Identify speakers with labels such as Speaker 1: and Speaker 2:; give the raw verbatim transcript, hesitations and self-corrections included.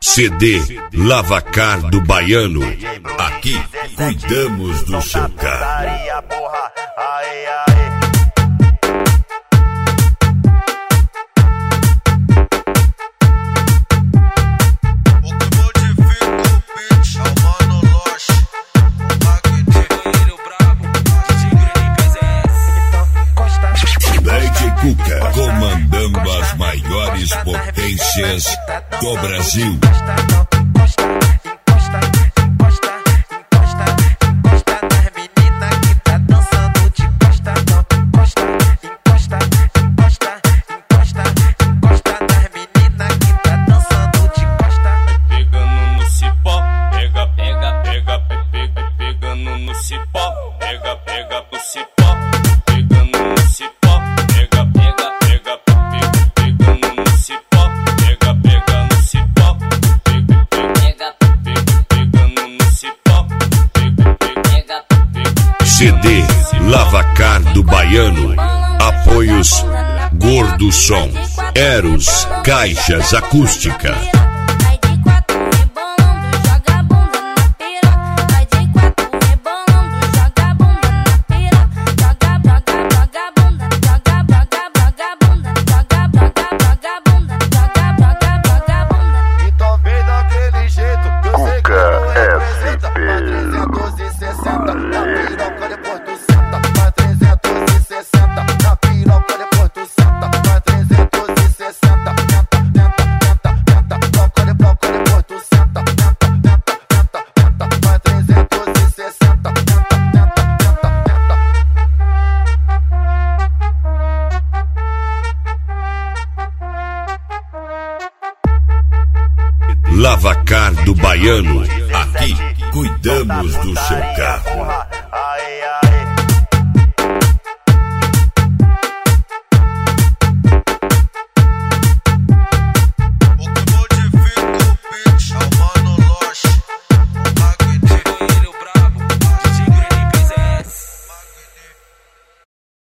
Speaker 1: C D Lavacar do Baiano. Aqui cuidamos do seu carro. Cuca, comandando as maiores potências do Brasil.
Speaker 2: Pegando no cipó, pega, pega, pega, pega, pegando no cipó, pega, pega no cipó, pegando no cipó.
Speaker 1: C D Lavacar do Baiano. Apoios Gordo Som, Eros Caixas Acústica. Lavacar do Baiano. Aqui cuidamos do seu carro.